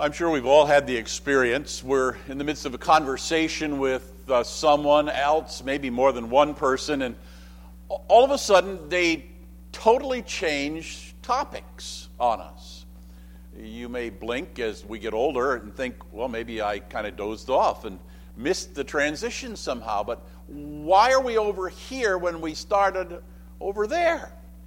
I'm sure we've all had the experience. We're in the midst of a conversation with someone else, maybe more than one person, and all of a sudden they totally change topics on us. You may blink as we get older and think, well, maybe I kind of dozed off and missed the transition somehow, but why are we over here when we started over there?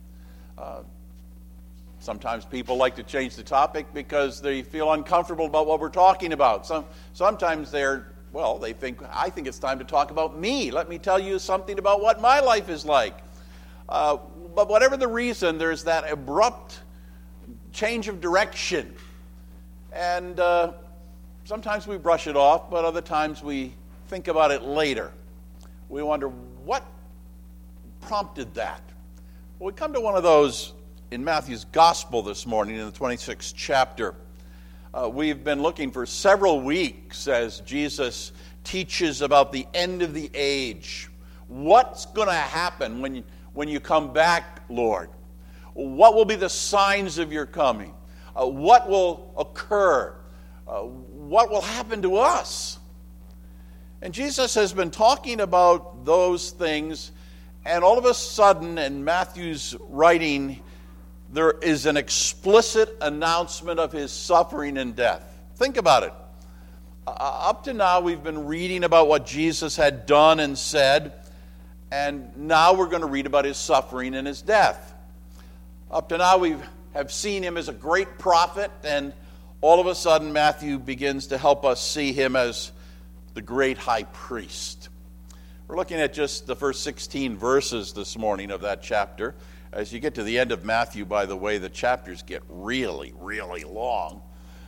Sometimes people like to change the topic because they feel uncomfortable about what we're talking about. Sometimes they think, I think it's time to talk about me. Let me tell you something about what my life is like. But whatever the reason, there's that abrupt change of direction. And sometimes we brush it off, but other times we think about it later. We wonder, what prompted that? Well, we come to one of those in Matthew's Gospel this morning in the 26th chapter. We've been looking for several weeks as Jesus teaches about the end of the age. What's going to happen when you come back, Lord? What will be the signs of your coming? What will occur? What will happen to us? And Jesus has been talking about those things, and all of a sudden in Matthew's writing, there is an explicit announcement of his suffering and death. Think about it. Up to now, we've been reading about what Jesus had done and said, and now we're going to read about his suffering and his death. Up to now, we have seen him as a great prophet, and all of a sudden, Matthew begins to help us see him as the great high priest. We're looking at just the first 16 verses this morning of that chapter. As you get to the end of Matthew, by the way, the chapters get really, really long.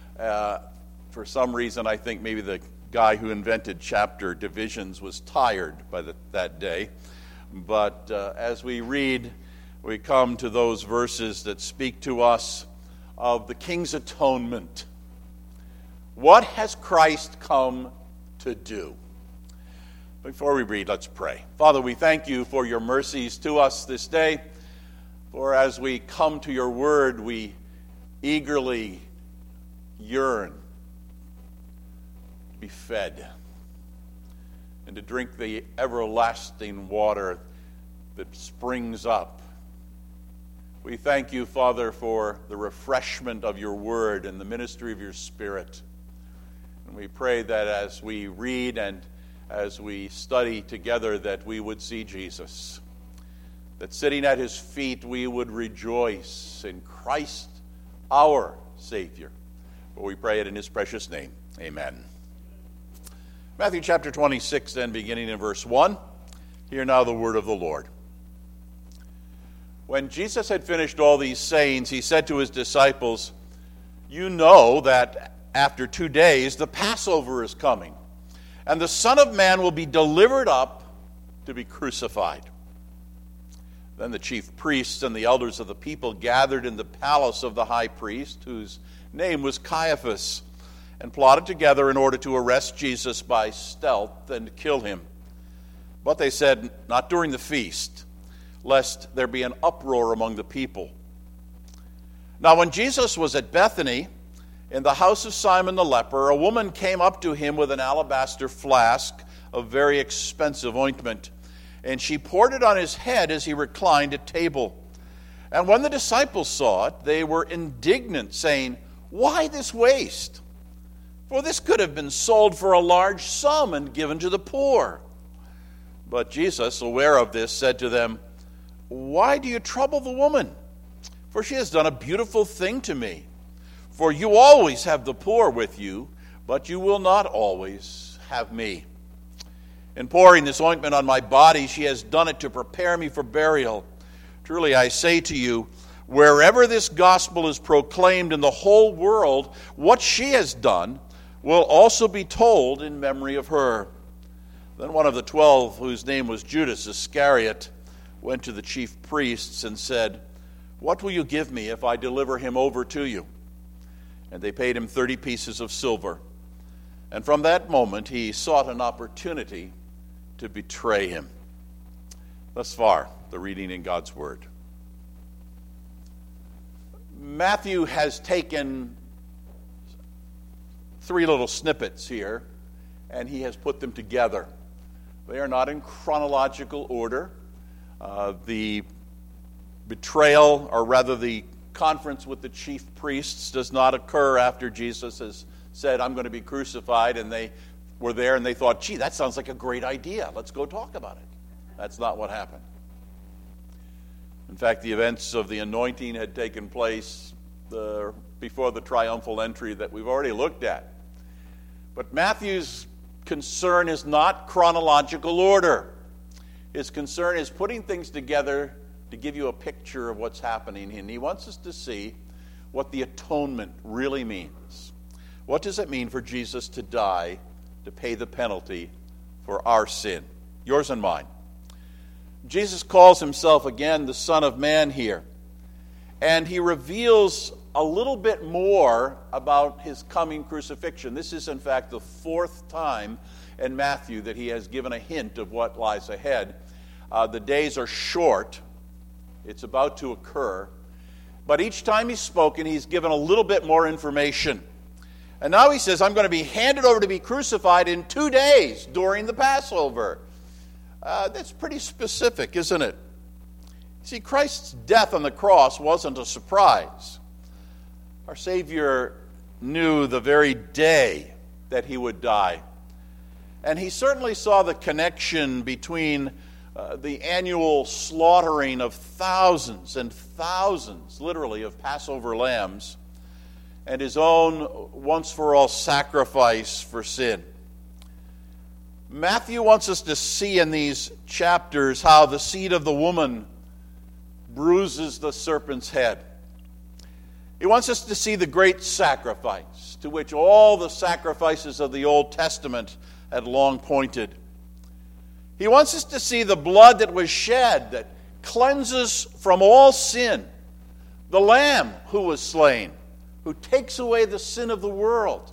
For some reason, I think maybe the guy who invented chapter divisions was tired by that day. But as we read, we come to those verses that speak to us of the King's atonement. What has Christ come to do? Before we read, let's pray. Father, we thank you for your mercies to us this day. For as we come to your word, we eagerly yearn to be fed and to drink the everlasting water that springs up. We thank you, Father, for the refreshment of your word and the ministry of your Spirit. And we pray that as we read and as we study together, that we would see Jesus. That sitting at his feet we would rejoice in Christ our Savior. For we pray it in his precious name. Amen. Matthew chapter 26, then, beginning in verse 1. Hear now the word of the Lord. When Jesus had finished all these sayings, he said to his disciples, "You know that after 2 days the Passover is coming, and the Son of Man will be delivered up to be crucified." Then the chief priests and the elders of the people gathered in the palace of the high priest, whose name was Caiaphas, and plotted together in order to arrest Jesus by stealth and kill him. But they said, "Not during the feast, lest there be an uproar among the people." Now when Jesus was at Bethany, in the house of Simon the leper, a woman came up to him with an alabaster flask of very expensive ointment, and she poured it on his head as he reclined at table. And when the disciples saw it, they were indignant, saying, "Why this waste? For this could have been sold for a large sum and given to the poor." But Jesus, aware of this, said to them, "Why do you trouble the woman? For she has done a beautiful thing to me. For you always have the poor with you, but you will not always have me. In pouring this ointment on my body, she has done it to prepare me for burial. Truly I say to you, wherever this gospel is proclaimed in the whole world, what she has done will also be told in memory of her." Then one of the 12, whose name was Judas Iscariot, went to the chief priests and said, "What will you give me if I deliver him over to you?" And they paid him 30 pieces of silver. And from that moment he sought an opportunity to betray him. Thus far, the reading in God's Word. Matthew has taken three little snippets here, and he has put them together. They are not in chronological order. The betrayal, or rather the conference with the chief priests, does not occur after Jesus has said, I'm going to be crucified, and they were there and they thought, gee, that sounds like a great idea. Let's go talk about it. That's not what happened. In fact, the events of the anointing had taken place before the triumphal entry that we've already looked at. But Matthew's concern is not chronological order. His concern is putting things together to give you a picture of what's happening, and he wants us to see what the atonement really means. What does it mean for Jesus to die to pay the penalty for our sin, yours and mine? Jesus calls himself again the Son of Man here, and he reveals a little bit more about his coming crucifixion. This is, in fact, the fourth time in Matthew that he has given a hint of what lies ahead. The days are short. It's about to occur. But each time he's spoken, he's given a little bit more information. And now he says, I'm going to be handed over to be crucified in 2 days during the Passover. That's pretty specific, isn't it? See, Christ's death on the cross wasn't a surprise. Our Savior knew the very day that he would die. And he certainly saw the connection between the annual slaughtering of thousands and thousands, literally, of Passover lambs, and his own once-for-all sacrifice for sin. Matthew wants us to see in these chapters how the seed of the woman bruises the serpent's head. He wants us to see the great sacrifice to which all the sacrifices of the Old Testament had long pointed. He wants us to see the blood that was shed that cleanses from all sin, the Lamb who was slain, who takes away the sin of the world.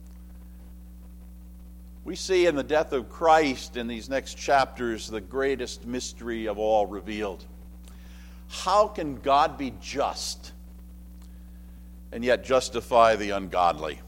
We see in the death of Christ in these next chapters the greatest mystery of all revealed. How can God be just and yet justify the ungodly?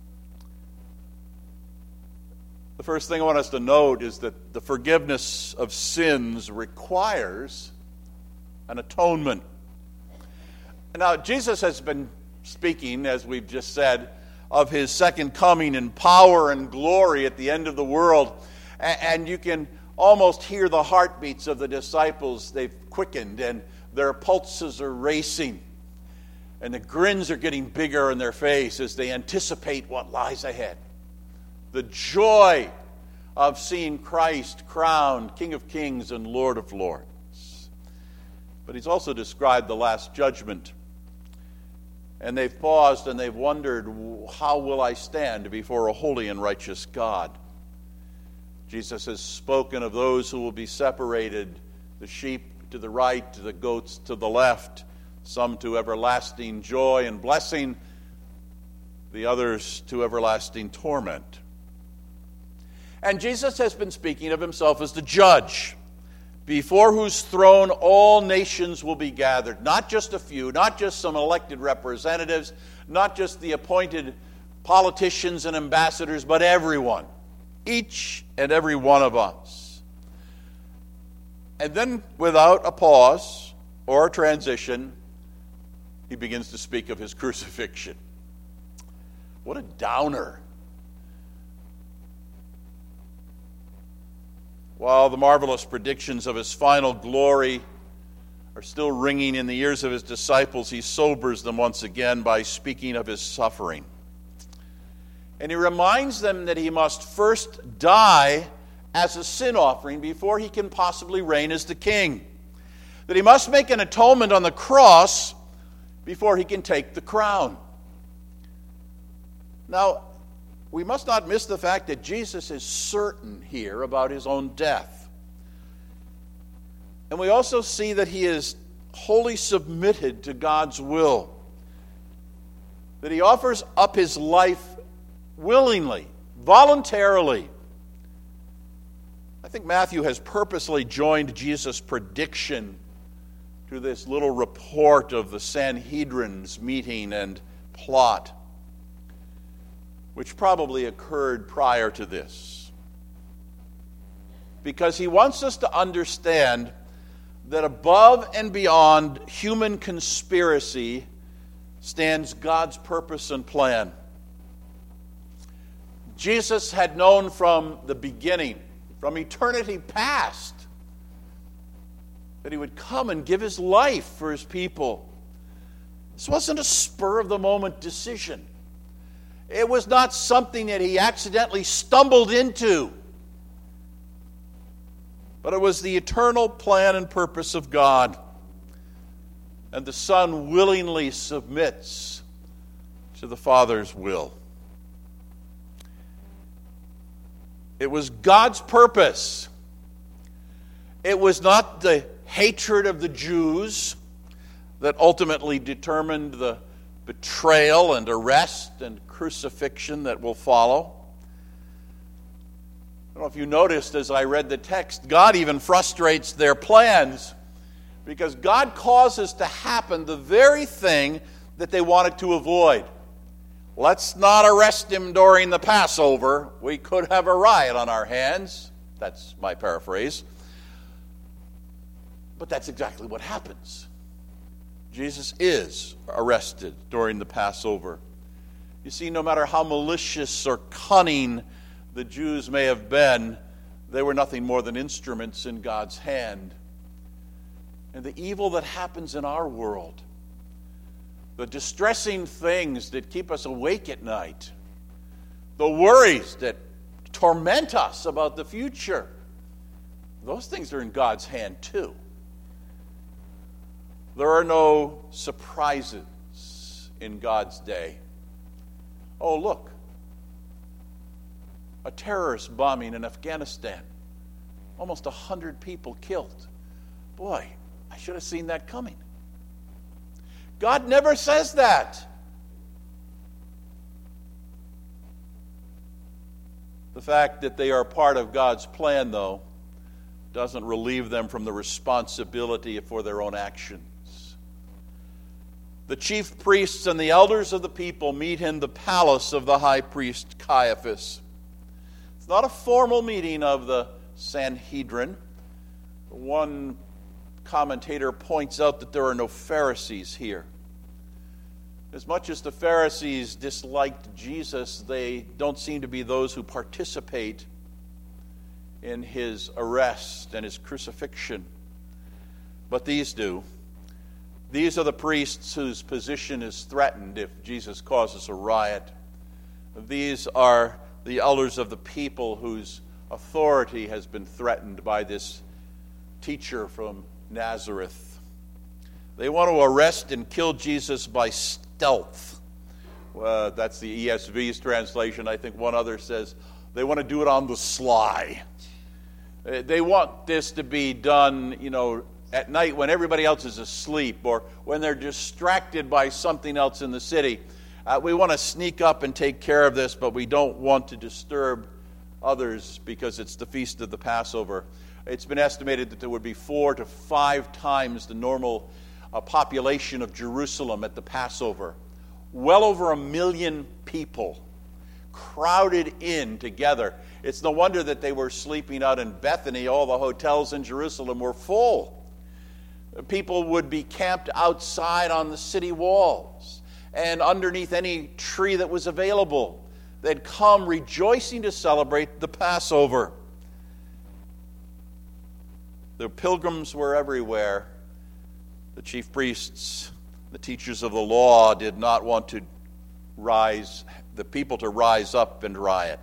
The first thing I want us to note is that the forgiveness of sins requires an atonement. Now, Jesus has been speaking, as we've just said, of his second coming in power and glory at the end of the world. And you can almost hear the heartbeats of the disciples. They've quickened and their pulses are racing. And the grins are getting bigger in their face as they anticipate what lies ahead. The joy of seeing Christ crowned King of Kings and Lord of Lords. But he's also described the last judgment. And they've paused and they've wondered, how will I stand before a holy and righteous God? Jesus has spoken of those who will be separated, the sheep to the right, the goats to the left, some to everlasting joy and blessing, the others to everlasting torment. And Jesus has been speaking of himself as the judge, before whose throne all nations will be gathered. Not just a few, not just some elected representatives, not just the appointed politicians and ambassadors, but everyone. Each and every one of us. And then, without a pause or a transition, he begins to speak of his crucifixion. What a downer. While the marvelous predictions of his final glory are still ringing in the ears of his disciples, he sobers them once again by speaking of his suffering. And he reminds them that he must first die as a sin offering before he can possibly reign as the king. That he must make an atonement on the cross before he can take the crown. Now, we must not miss the fact that Jesus is certain here about his own death. And we also see that he is wholly submitted to God's will. That he offers up his life willingly, voluntarily. I think Matthew has purposely joined Jesus' prediction to this little report of the Sanhedrin's meeting and plot. which probably occurred prior to this. Because he wants us to understand that above and beyond human conspiracy stands God's purpose and plan. Jesus had known from the beginning, from eternity past, that he would come and give his life for his people. This wasn't a spur-of-the-moment decision. It was not something that he accidentally stumbled into. But it was the eternal plan and purpose of God. And the Son willingly submits to the Father's will. It was God's purpose. It was not the hatred of the Jews that ultimately determined the betrayal and arrest and crucifixion that will follow. I don't know if you noticed as I read the text, God even frustrates their plans because God causes to happen the very thing that they wanted to avoid. Let's not arrest him during the Passover. We could have a riot on our hands. That's my paraphrase. But that's exactly what happens. Jesus is arrested during the Passover. You see, no matter how malicious or cunning the Jews may have been, they were nothing more than instruments in God's hand. And the evil that happens in our world, the distressing things that keep us awake at night, the worries that torment us about the future, those things are in God's hand too. There are no surprises in God's day. Oh, look, a terrorist bombing in Afghanistan. Almost 100 people killed. Boy, I should have seen that coming. God never says that. The fact that they are part of God's plan, though, doesn't relieve them from the responsibility for their own actions. The chief priests and the elders of the people meet in the palace of the high priest Caiaphas. It's not a formal meeting of the Sanhedrin. One commentator points out that there are no Pharisees here. As much as the Pharisees disliked Jesus, they don't seem to be those who participate in his arrest and his crucifixion. But these do. These are the priests whose position is threatened if Jesus causes a riot. These are the elders of the people whose authority has been threatened by this teacher from Nazareth. They want to arrest and kill Jesus by stealth. That's the ESV's translation. I think one other says they want to do it on the sly. They want this to be done, at night when everybody else is asleep or when they're distracted by something else in the city. We want to sneak up and take care of this, but we don't want to disturb others because it's the feast of the Passover. It's been estimated that there would be 4 to 5 times the normal population of Jerusalem at the Passover. Well over 1 million people crowded in together. It's no wonder that they were sleeping out in Bethany. All the hotels in Jerusalem were full. People would be camped outside on the city walls and underneath any tree that was available. They'd come rejoicing to celebrate the Passover. The pilgrims were everywhere. The chief priests, the teachers of the law did not want the people to rise up and riot.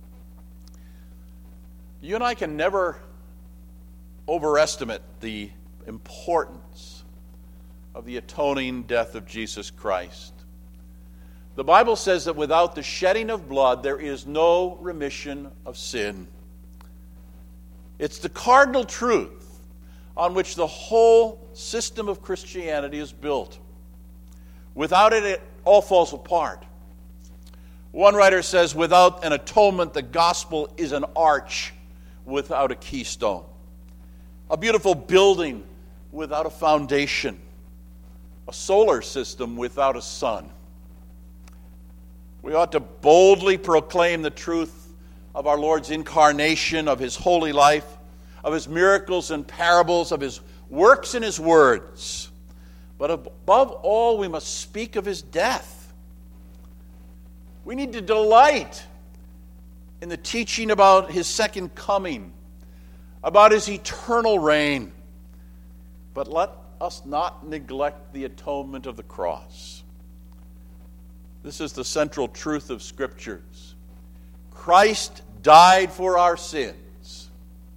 You and I can never overestimate the importance of the atoning death of Jesus Christ. The Bible says that without the shedding of blood, there is no remission of sin. It's the cardinal truth on which the whole system of Christianity is built. Without it, it all falls apart. One writer says, without an atonement, the gospel is an arch without a keystone. A beautiful building without a foundation. A solar system without a sun. We ought to boldly proclaim the truth of our Lord's incarnation, of his holy life, of his miracles and parables, of his works and his words. But above all, we must speak of his death. We need to delight in the teaching about his second coming, about his eternal reign. But let us not neglect the atonement of the cross. This is the central truth of Scriptures. Christ died for our sins.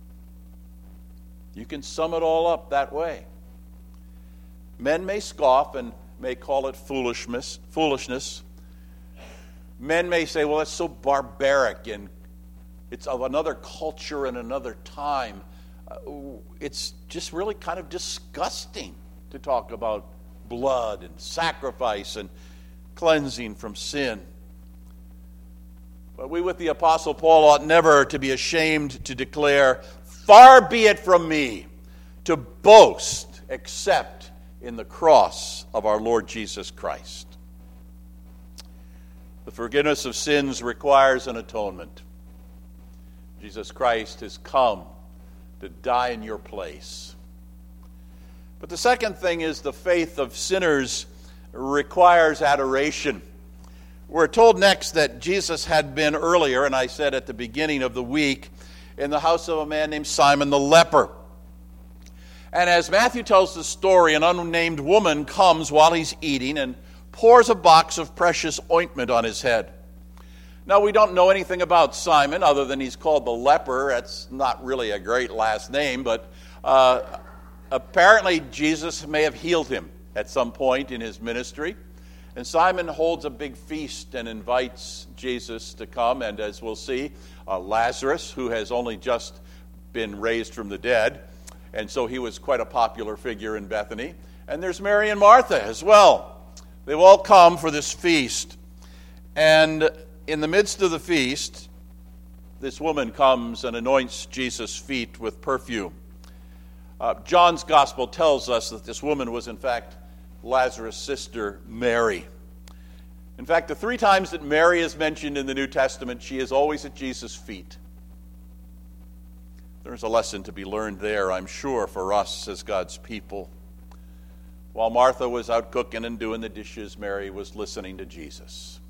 You can sum it all up that way. Men may scoff and may call it foolishness. Men may say, well, that's so barbaric and it's of another culture and another time. It's just really kind of disgusting to talk about blood and sacrifice and cleansing from sin. But we with the Apostle Paul ought never to be ashamed to declare, far be it from me to boast except in the cross of our Lord Jesus Christ. The forgiveness of sins requires an atonement. Jesus Christ has come to die in your place. But the second thing is the faith of sinners requires adoration. We're told next that Jesus had been earlier, and I said at the beginning of the week, in the house of a man named Simon the leper. And as Matthew tells the story, an unnamed woman comes while he's eating and pours a box of precious ointment on his head. Now, we don't know anything about Simon other than he's called the leper. That's not really a great last name, but apparently Jesus may have healed him at some point in his ministry. And Simon holds a big feast and invites Jesus to come. And as we'll see, Lazarus, who has only just been raised from the dead, and so he was quite a popular figure in Bethany. And there's Mary and Martha as well. They've all come for this feast. And in the midst of the feast, this woman comes and anoints Jesus' feet with perfume. John's gospel tells us that this woman was, in fact, Lazarus' sister, Mary. In fact, the 3 times that Mary is mentioned in the New Testament, she is always at Jesus' feet. There's a lesson to be learned there, I'm sure, for us as God's people. While Martha was out cooking and doing the dishes, Mary was listening to Jesus.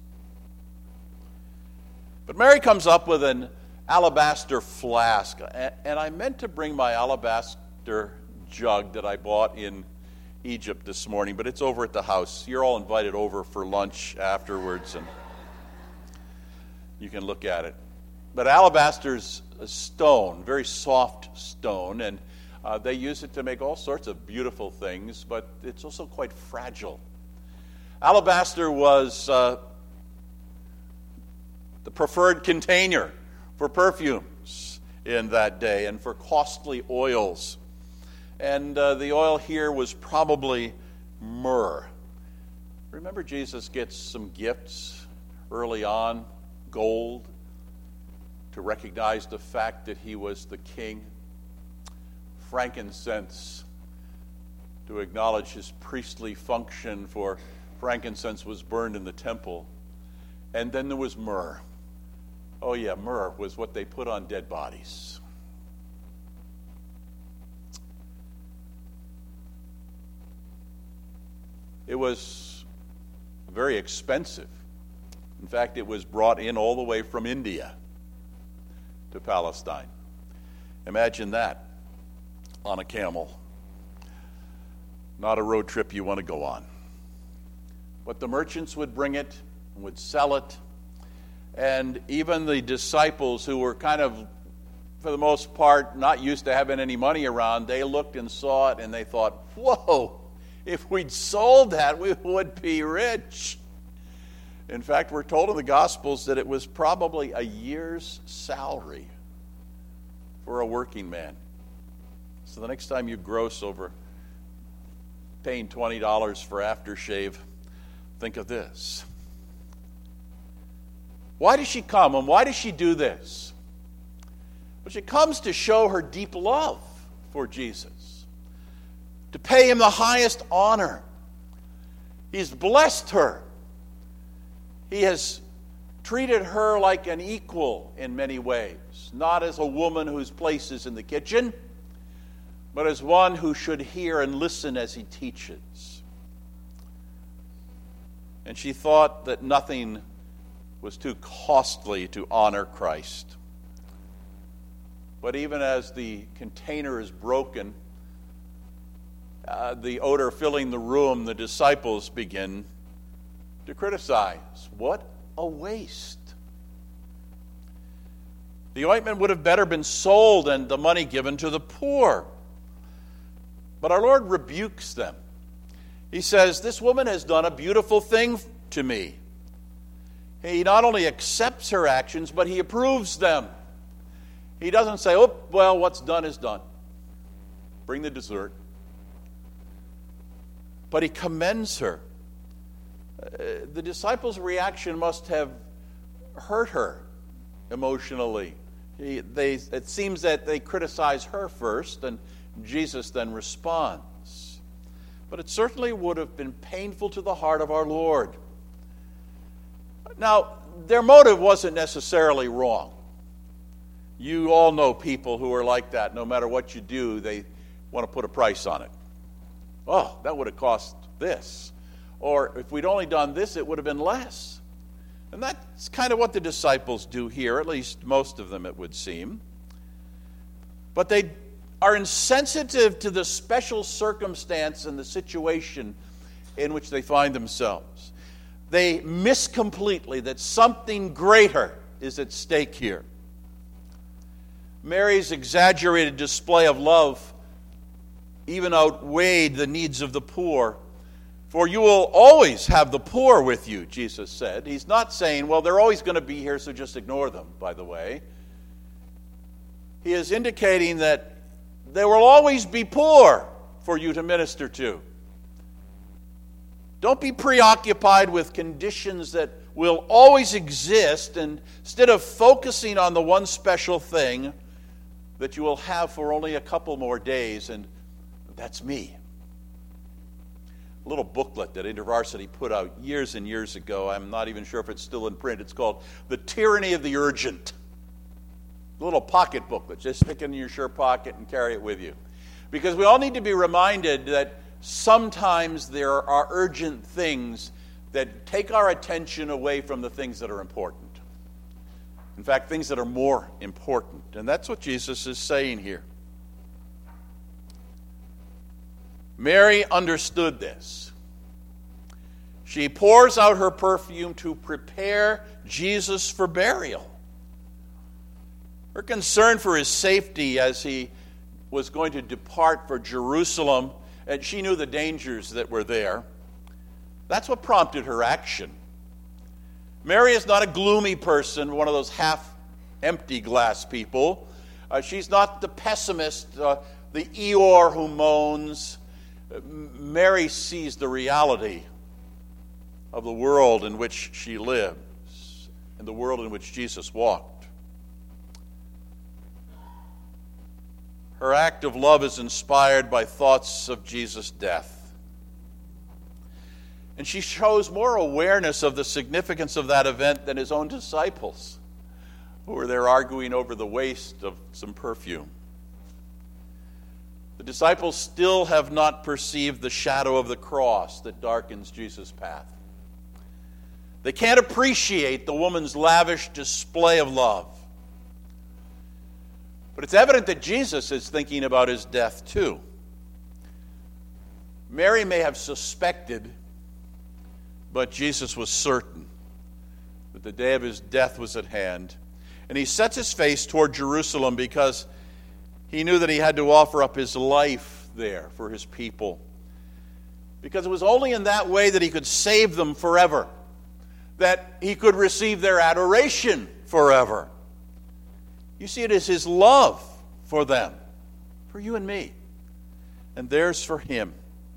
But Mary comes up with an alabaster flask, and I meant to bring my alabaster jug that I bought in Egypt this morning, but it's over at the house. You're all invited over for lunch afterwards, and you can look at it. But alabaster's a stone, very soft stone, and they use it to make all sorts of beautiful things, but it's also quite fragile. Alabaster was the preferred container for perfumes in that day and for costly oils. And the oil here was probably myrrh. Remember, Jesus gets some gifts early on, gold, to recognize the fact that he was the king. Frankincense, to acknowledge his priestly function, for frankincense was burned in the temple. And then there was myrrh. Oh yeah, myrrh was what they put on dead bodies. It was very expensive. In fact, it was brought in all the way from India to Palestine. Imagine that on a camel. Not a road trip you want to go on. But the merchants would bring it and would sell it. And even the disciples, who were kind of, for the most part, not used to having any money around, they looked and saw it and they thought, whoa, if we'd sold that, we would be rich. In fact, we're told in the Gospels that it was probably a year's salary for a working man. So the next time you gross over paying $20 for aftershave, think of this. Why does she come, and why does she do this? Well, she comes to show her deep love for Jesus, to pay him the highest honor. He's blessed her. He has treated her like an equal in many ways, not as a woman whose place is in the kitchen, but as one who should hear and listen as he teaches. And she thought that nothing was too costly to honor Christ. But even as the container is broken, the odor filling the room, the disciples begin to criticize. What a waste. The ointment would have better been sold and the money given to the poor. But our Lord rebukes them. He says, this woman has done a beautiful thing to me. He not only accepts her actions, but he approves them. He doesn't say, oh, well, what's done is done. Bring the dessert. But he commends her. The disciples' reaction must have hurt her emotionally. It seems that they criticize her first, and Jesus then responds. But it certainly would have been painful to the heart of our Lord. Now, their motive wasn't necessarily wrong. You all know people who are like that. No matter what you do, they want to put a price on it. Oh, that would have cost this. Or if we'd only done this, it would have been less. And that's kind of what the disciples do here, at least most of them, it would seem. But they are insensitive to the special circumstance and the situation in which they find themselves. They miss completely that something greater is at stake here. Mary's exaggerated display of love even outweighed the needs of the poor. For you will always have the poor with you, Jesus said. He's not saying, well, they're always going to be here, so just ignore them, by the way. He is indicating that there will always be poor for you to minister to. Don't be preoccupied with conditions that will always exist, and instead of focusing on the one special thing that you will have for only a couple more days, and that's me. A little booklet that InterVarsity put out years and years ago. I'm not even sure if it's still in print. It's called The Tyranny of the Urgent. A little pocket booklet. Just stick it in your shirt pocket and carry it with you. Because we all need to be reminded that sometimes there are urgent things that take our attention away from the things that are important. In fact, things that are more important. And that's what Jesus is saying here. Mary understood this. She pours out her perfume to prepare Jesus for burial. Her concern for his safety as he was going to depart for Jerusalem, and she knew the dangers that were there. That's what prompted her action. Mary is not a gloomy person, one of those half-empty glass people. She's not the pessimist, the Eeyore who moans. Mary sees the reality of the world in which she lives and the world in which Jesus walked. Her act of love is inspired by thoughts of Jesus' death. And she shows more awareness of the significance of that event than his own disciples, who were there arguing over the waste of some perfume. The disciples still have not perceived the shadow of the cross that darkens Jesus' path. They can't appreciate the woman's lavish display of love. But it's evident that Jesus is thinking about his death too. Mary may have suspected, but Jesus was certain that the day of his death was at hand. And he sets his face toward Jerusalem because he knew that he had to offer up his life there for his people. Because it was only in that way that he could save them forever, that he could receive their adoration forever. You see, it is his love for them, for you and me, and theirs for him.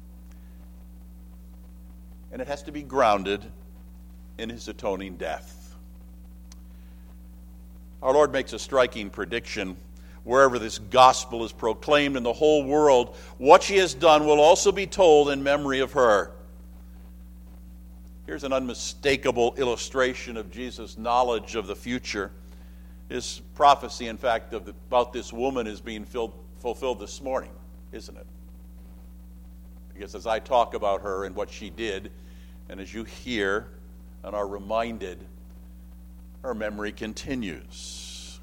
And it has to be grounded in his atoning death. Our Lord makes a striking prediction. Wherever this gospel is proclaimed in the whole world, what she has done will also be told in memory of her. Here's an unmistakable illustration of Jesus' knowledge of the future. His prophecy, in fact, about this woman is being fulfilled this morning, isn't it? Because as I talk about her and what she did, and as you hear and are reminded, her memory continues.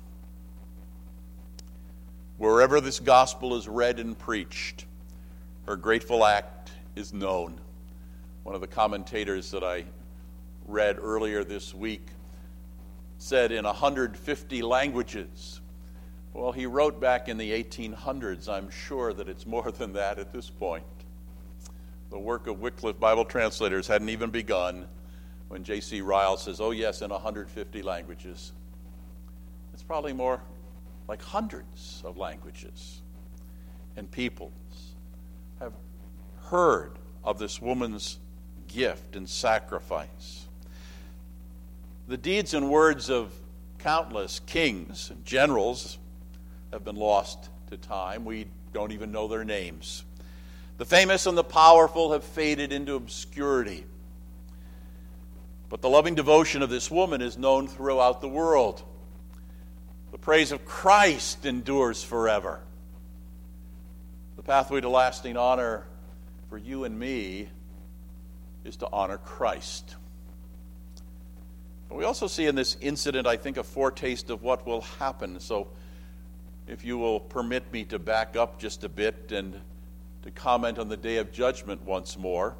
Wherever this gospel is read and preached, her grateful act is known. One of the commentators that I read earlier this week said in 150 languages. Well, he wrote back in the 1800s. I'm sure that it's more than that at this point. The work of Wycliffe Bible translators hadn't even begun when J.C. Ryle says, oh yes, in 150 languages. It's probably more like hundreds of languages and peoples have heard of this woman's gift and sacrifice. The deeds and words of countless kings and generals have been lost to time. We don't even know their names. The famous and the powerful have faded into obscurity. But the loving devotion of this woman is known throughout the world. The praise of Christ endures forever. The pathway to lasting honor for you and me is to honor Christ. But we also see in this incident, I think, a foretaste of what will happen. So if you will permit me to back up just a bit and to comment on the day of judgment once more.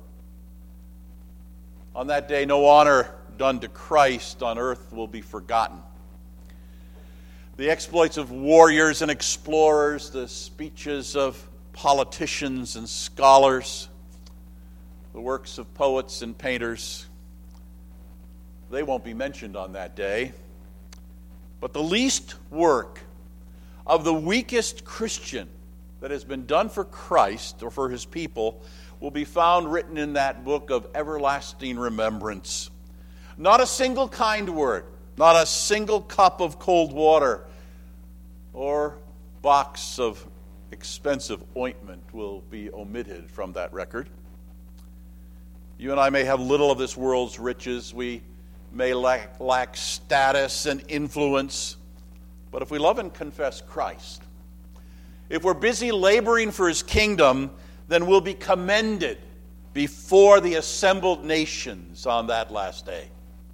On that day, no honor done to Christ on earth will be forgotten. The exploits of warriors and explorers, the speeches of politicians and scholars, the works of poets and painters, they won't be mentioned on that day. But the least work of the weakest Christian that has been done for Christ or for his people will be found written in that book of everlasting remembrance. Not a single kind word, not a single cup of cold water or box of expensive ointment will be omitted from that record. You and I may have little of this world's riches. We may lack status and influence. But if we love and confess Christ, if we're busy laboring for his kingdom, then we'll be commended before the assembled nations on that last day.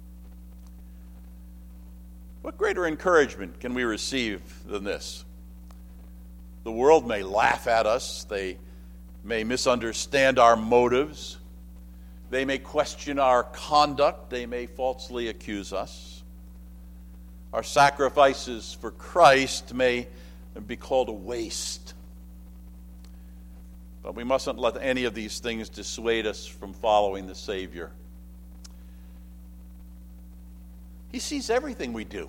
What greater encouragement can we receive than this? The world may laugh at us. They may misunderstand our motives. They may question our conduct. They may falsely accuse us. Our sacrifices for Christ may be called a waste. But we mustn't let any of these things dissuade us from following the Savior. He sees everything we do,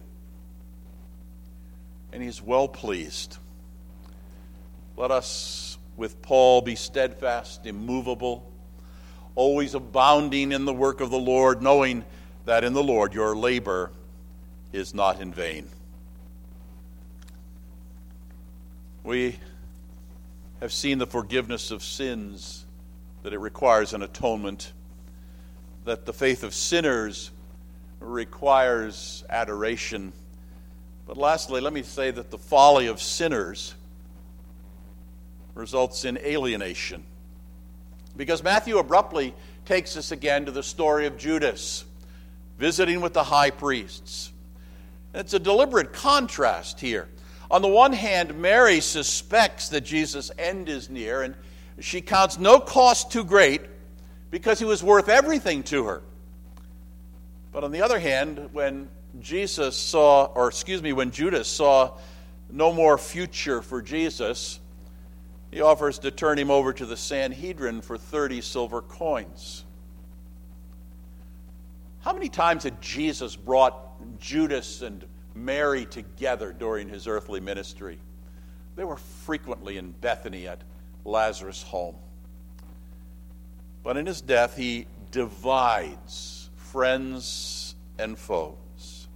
and he's well pleased. Let us, with Paul, be steadfast, immovable, always abounding in the work of the Lord, knowing that in the Lord your labor is not in vain. We have seen the forgiveness of sins, that it requires an atonement, that the faith of sinners requires adoration. But lastly, let me say that the folly of sinners results in alienation. Because Matthew abruptly takes us again to the story of Judas, visiting with the high priests. It's a deliberate contrast here. On the one hand, Mary suspects that Jesus' end is near, and she counts no cost too great because he was worth everything to her. But on the other hand, when Judas saw no more future for Jesus, he offers to turn him over to the Sanhedrin for 30 silver coins. How many times had Jesus brought Judas and Mary together during his earthly ministry? They were frequently in Bethany at Lazarus' home. But in his death, he divides friends and foes.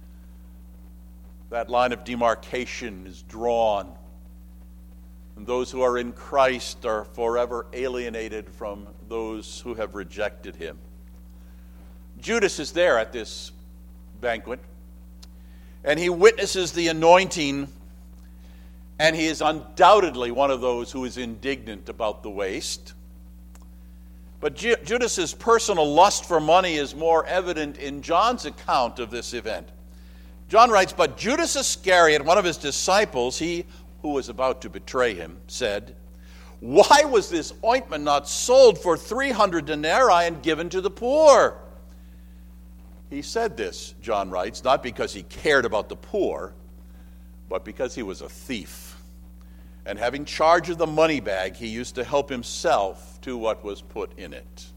That line of demarcation is drawn, and those who are in Christ are forever alienated from those who have rejected him. Judas is there at this banquet, and he witnesses the anointing, and he is undoubtedly one of those who is indignant about the waste. But Judas's personal lust for money is more evident in John's account of this event. John writes, "But Judas Iscariot, one of his disciples, he who was about to betray him, said, 'Why was this ointment not sold for 300 denarii and given to the poor?'" He said this, John writes, not because he cared about the poor, but because he was a thief. And having charge of the money bag, he used to help himself to what was put in it.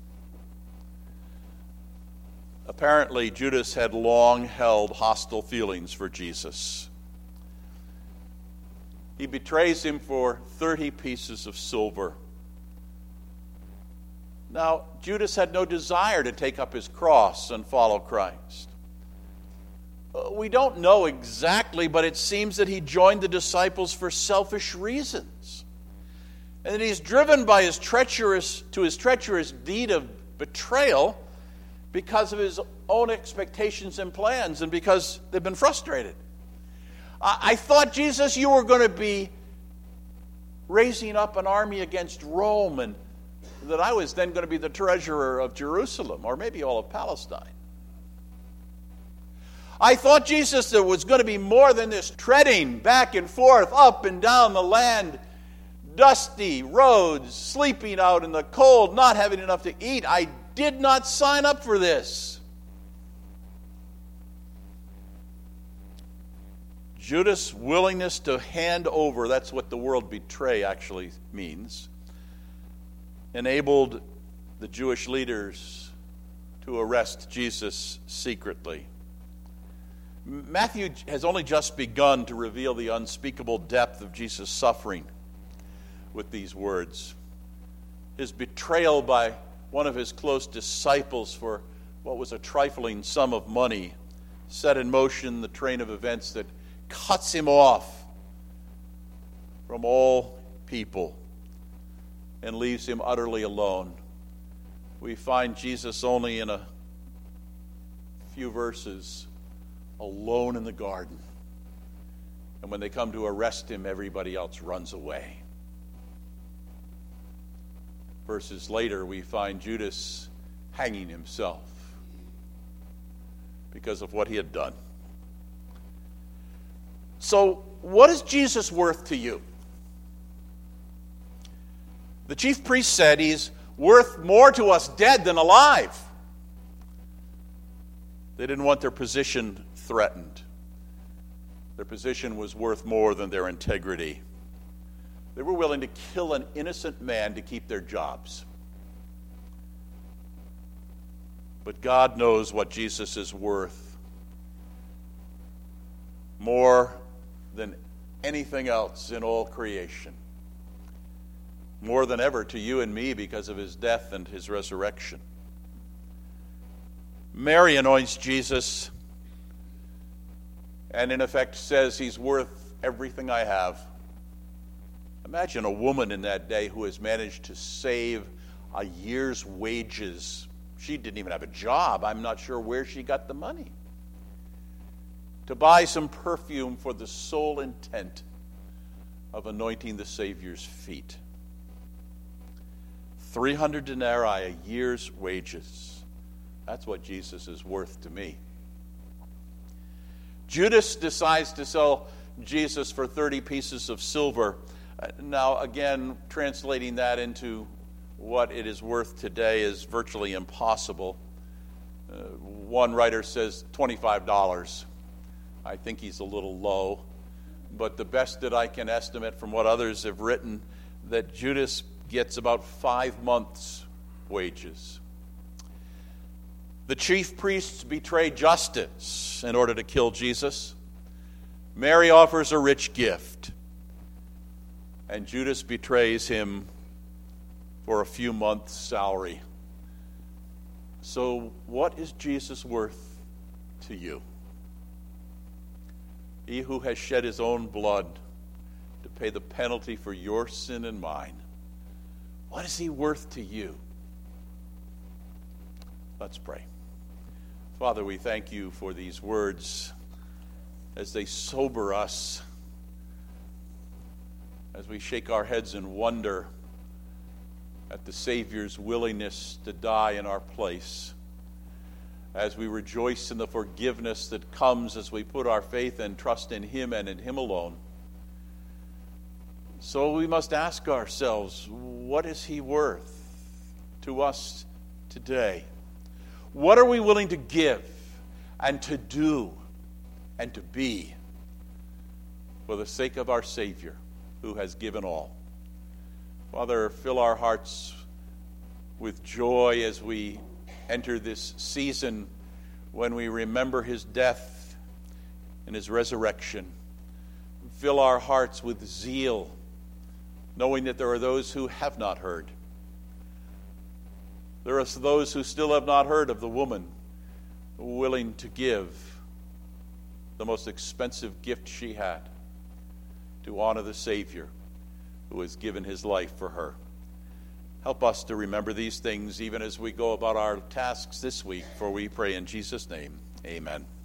Apparently, Judas had long held hostile feelings for Jesus. He betrays him for 30 pieces of silver. Now, Judas had no desire to take up his cross and follow Christ. We don't know exactly, but it seems that he joined the disciples for selfish reasons, and that he's driven by his treacherous deed of betrayal because of his own expectations and plans, and because they've been frustrated. I thought, Jesus, you were going to be raising up an army against Rome, and that I was then going to be the treasurer of Jerusalem, or maybe all of Palestine. I thought, Jesus, there was going to be more than this treading back and forth, up and down the land, dusty roads, sleeping out in the cold, not having enough to eat. I did not sign up for this. Judas' willingness to hand over, that's what the word betray actually means, enabled the Jewish leaders to arrest Jesus secretly. Matthew has only just begun to reveal the unspeakable depth of Jesus' suffering with these words. His betrayal by one of his close disciples for what was a trifling sum of money set in motion the train of events that cuts him off from all people and leaves him utterly alone. We find Jesus only in a few verses alone in the garden. And when they come to arrest him, everybody else runs away. Verses later, we find Judas hanging himself because of what he had done. So, what is Jesus worth to you? The chief priest said he's worth more to us dead than alive. They didn't want their position threatened. Their position was worth more than their integrity. They were willing to kill an innocent man to keep their jobs. But God knows what Jesus is worth more than anything else in all creation. More than ever to you and me because of his death and his resurrection. Mary anoints Jesus and in effect says he's worth everything I have. Imagine a woman in that day who has managed to save a year's wages. She didn't even have a job. I'm not sure where she got the money. To buy some perfume for the sole intent of anointing the Savior's feet. 300 denarii, a year's wages. That's what Jesus is worth to me. Judas decides to sell Jesus for 30 pieces of silver. Now, again, translating that into what it is worth today is virtually impossible. One writer says $25. I think he's a little low. But the best that I can estimate from what others have written, that Judas gets about 5 months' wages. The chief priests betray justice in order to kill Jesus. Mary offers a rich gift. And Judas betrays him for a few months' salary. So, what is Jesus worth to you? He who has shed his own blood to pay the penalty for your sin and mine. What is he worth to you? Let's pray. Father, we thank you for these words as they sober us, as we shake our heads in wonder at the Savior's willingness to die in our place, as we rejoice in the forgiveness that comes as we put our faith and trust in Him and in Him alone. So we must ask ourselves, what is He worth to us today? What are we willing to give and to do and to be for the sake of our Savior who has given all? Father, fill our hearts with joy as we enter this season when we remember His death and His resurrection. Fill our hearts with zeal, knowing that there are those who have not heard. There are those who still have not heard of the woman willing to give the most expensive gift she had to honor the Savior who has given His life for her. Help us to remember these things even as we go about our tasks this week, for we pray in Jesus' name. Amen.